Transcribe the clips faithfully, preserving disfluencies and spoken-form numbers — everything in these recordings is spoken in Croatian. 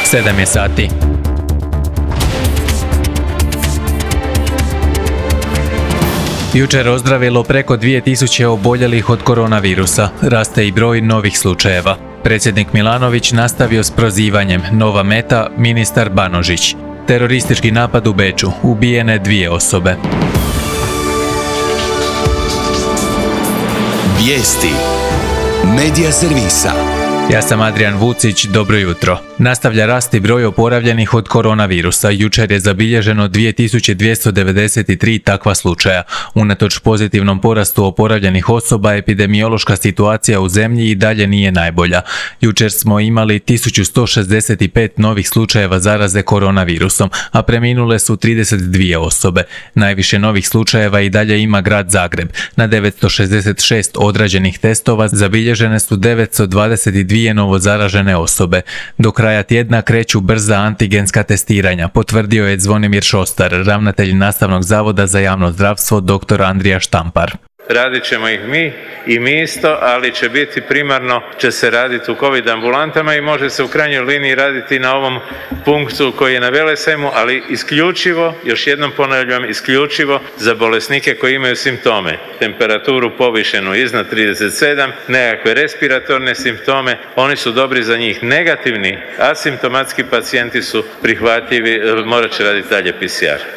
sedam je sati. Jučer ozdravilo preko dvije tisuće oboljelih od koronavirusa, raste i broj novih slučajeva. Predsjednik Milanović nastavio s prozivanjem, nova meta ministar Banožić. Teroristički napad u Beču, ubijene dvije osobe. Vijesti Medija servisa. Ja sam Adrian Vucić, dobro jutro. Nastavlja rasti broj oporavljenih od koronavirusa. Jučer je zabilježeno dvije tisuće dvjesto devedeset tri takva slučaja. Unatoč pozitivnom porastu oporavljenih osoba, epidemiološka situacija u zemlji i dalje nije najbolja. Jučer smo imali tisuću sto šezdeset pet novih slučajeva zaraze koronavirusom, a preminule su trideset dvije osobe. Najviše novih slučajeva i dalje ima grad Zagreb. Na devetsto šezdeset šest odrađenih testova zabilježene su devetsto dvadeset dvije novo zaražene osobe. Do kraja tjedna kreću brza antigenska testiranja, potvrdio je Zvonimir Šostar, ravnatelj Nastavnog zavoda za javno zdravstvo dr. Andrija Štampar. Radit ćemo ih mi i mi isto, ali će biti primarno, će se raditi u COVID ambulantama i može se u krajnjoj liniji raditi na ovom punktu koji je na Velesajmu, ali isključivo, još jednom ponavljam, isključivo za bolesnike koji imaju simptome. Temperaturu povišenu iznad trideset sedam, nekakve respiratorne simptome, oni su dobri za njih. Negativni, asimptomatski pacijenti su prihvatljivi, morat će raditi dalje P C R.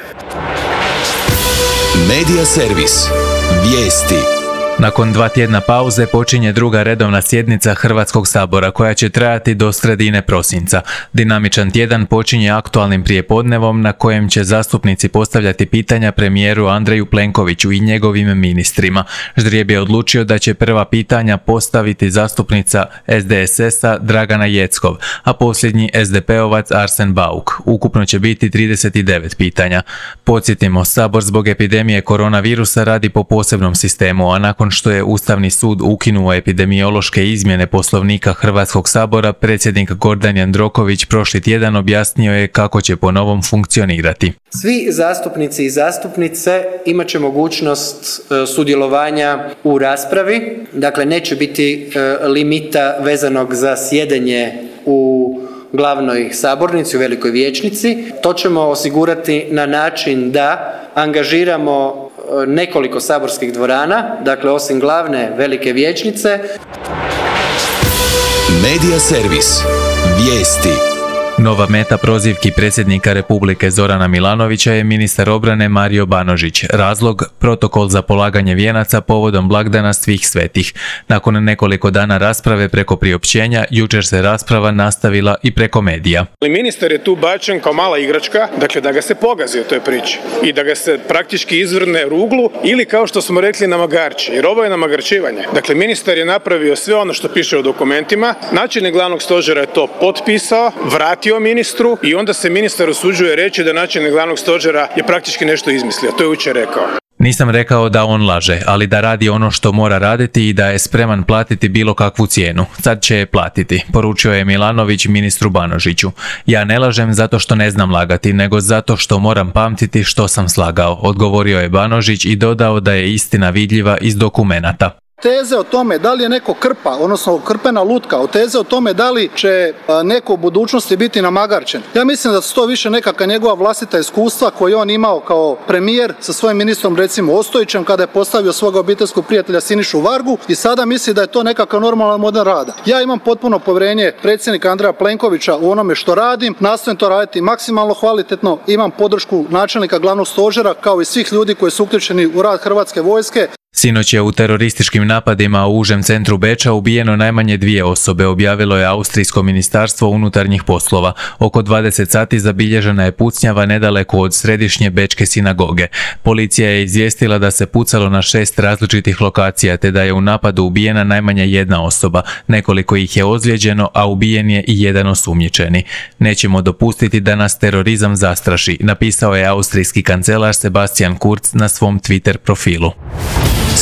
Medija servis. Vijesti. Nakon dva tjedna pauze počinje druga redovna sjednica Hrvatskog sabora koja će trajati do sredine prosinca. Dinamičan tjedan počinje aktualnim prijepodnevom na kojem će zastupnici postavljati pitanja premijeru Andreju Plenkoviću i njegovim ministrima. Ždrijeb je odlučio da će prva pitanja postaviti zastupnica S D S S-a Dragana Jeckov, a posljednji S D P-ovac Arsen Bauk. Ukupno će biti trideset devet pitanja. Podsjetimo, Sabor zbog epidemije koronavirusa radi po posebnom sistemu, a nakon što je Ustavni sud ukinuo epidemiološke izmjene Poslovnika Hrvatskog sabora, predsjednik Gordan Jandroković prošli tjedan objasnio je kako će po novom funkcionirati. Svi zastupnici i zastupnice imat će mogućnost sudjelovanja u raspravi, dakle neće biti limita vezanog za sjedenje u glavnoj sabornici, u velikoj vijećnici. To ćemo osigurati na način da angažiramo nekoliko saborskih dvorana, dakle osim glavne velike vijećnice. Medija servis. Vijesti. Nova meta prozivki predsjednika Republike Zorana Milanovića je ministar obrane Mario Banožić. Razlog, protokol za polaganje vijenaca povodom blagdana Svih svetih. Nakon nekoliko dana rasprave preko priopćenja, jučer se rasprava nastavila i preko medija. Ministar je tu bačen kao mala igračka, dakle da ga se pogazi u toj priči i da ga se praktički izvrne ruglu ili kao što smo rekli namagarči, jer ovo je namagarčivanje. Dakle, ministar je napravio sve ono što piše u dokumentima, načelnik glavnog stožera je to potpisao, vratio ministru i onda se ministar usuđuje reći da načelnik glavnog stožera je praktički nešto izmislio. To je jučer rekao. Nisam rekao da on laže, ali da radi ono što mora raditi i da je spreman platiti bilo kakvu cijenu. Sad će je platiti, poručio je Milanović ministru Banožiću. Ja ne lažem zato što ne znam lagati, nego zato što moram pamtiti što sam slagao, odgovorio je Banožić i dodao da je istina vidljiva iz dokumenata. Teze o tome da li je neko krpa, odnosno krpena lutka, o teze o tome da li će neko u budućnosti biti namagarčen. Ja mislim da su to više nekakva njegova vlastita iskustva koje on imao kao premijer sa svojim ministrom recimo Ostojićem kada je postavio svog obiteljskog prijatelja Sinišu Vargu i sada misli da je to nekakav normalan model rada. Ja imam potpuno povjerenje predsjednika Andreja Plenkovića u onome što radim, nastojim to raditi maksimalno kvalitetno, imam podršku načelnika glavnog stožera kao i svih ljudi koji su uključeni u rad Hrvatske vojske. Sinoć je u terorističkim napadima u užem centru Beča ubijeno najmanje dvije osobe, objavilo je Austrijsko ministarstvo unutarnjih poslova. Oko dvadeset sati zabilježena je pucnjava nedaleko od središnje bečke sinagoge. Policija je izvijestila da se pucalo na šest različitih lokacija, te da je u napadu ubijena najmanje jedna osoba. Nekoliko ih je ozlijeđeno, a ubijen je i jedan osumnjičeni. Nećemo dopustiti da nas terorizam zastraši, napisao je austrijski kancelar Sebastian Kurz na svom Twitter profilu.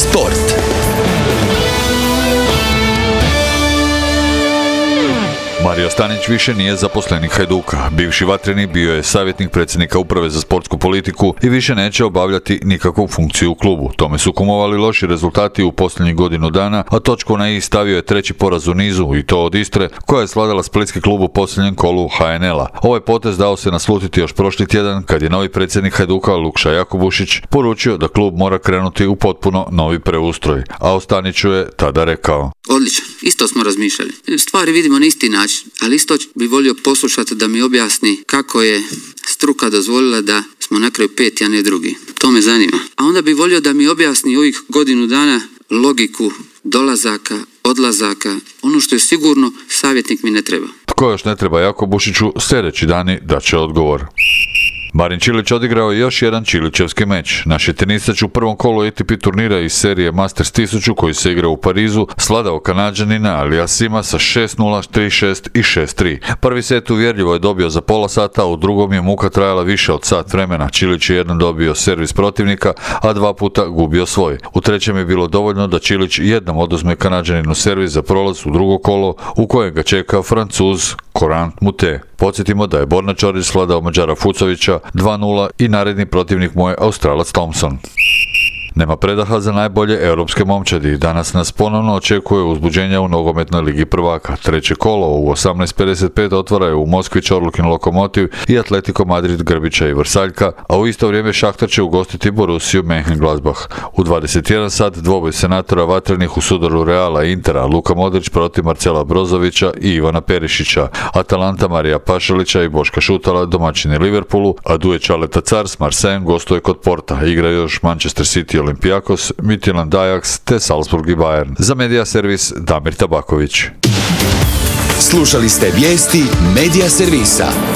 Sport. Mario Stanić više nije zaposlenik Hajduka. Bivši vatreni bio je savjetnik predsjednika uprave za sportsku politiku i više neće obavljati nikakvu funkciju u klubu. Tome su kumovali loši rezultati u posljednjih godinu dana, a točku na i stavio je treći poraz u nizu i to od Istre, koja je svladala splitski klub u posljednjem kolu H N L-a. Ovaj potez dao se naslutiti još prošli tjedan kad je novi predsjednik Hajduka Lukša Jakubušić poručio da klub mora krenuti u potpuno novi preustroj, a o Staniću je tada rekao: Odlično, isto smo razmišljali. Stvari vidimo na isti način, ali isto bi volio poslušati da mi objasni kako je struka dozvolila da smo na kraju peti, a ne drugi. To me zanima. A onda bi volio da mi objasni ovih godinu dana logiku dolazaka, odlazaka, ono što je sigurno savjetnik mi ne treba. Tko još ne treba Jakubušiću, sljedeći dani daće odgovor. Marin Čilić odigrao je još jedan čilićevski meč. Naš je tenisač u prvom kolu A T P turnira iz serije Masters tisuću koji se igra u Parizu sladao Kanađanina Aliasima sa šest nula, tri šest i šest tri. Prvi set uvjerljivo je dobio za pola sata, a u drugom je muka trajala više od sat vremena. Čilić je jednom dobio servis protivnika, a dva puta gubio svoj. U trećem je bilo dovoljno da Čilić jednom oduzme Kanađaninu servis za prolaz u drugo kolo u kojem ga čeka Francuz Corentin Moutet. Podsjetimo da je Borna Čorić sladao Mađara Fucovića dva nula i naredni protivnik mu je Australac Thompson. Nema predaha za najbolje europske momčadi. Danas nas ponovno očekuje uzbuđenja u nogometnoj ligi prvaka. Treće kolo u osamnaest pedeset pet otvaraju u Moskvi Čorlukin Lokomotiv i Atletico Madrid Grbića i Vrsaljka, a u isto vrijeme Šahtar će ugostiti Borussiju Mönchengladbach. U dvadeset jedan sat dvoboj senatora vatrenih u sudaru Reala i Intera, Luka Modrić protiv Marcela Brozovića i Ivana Perišića, Atalanta Marija Pašalića i Boška Šutala domaćini Liverpoolu, a duet Čaleta Car s Marseillem gostuje kod Porta. Igra još Manchester City Olympiakos, Midtjylland Ajax te Salzburg i Bayern. Za Medija servis Damir Tabaković. Slušali ste vijesti Medija servisa.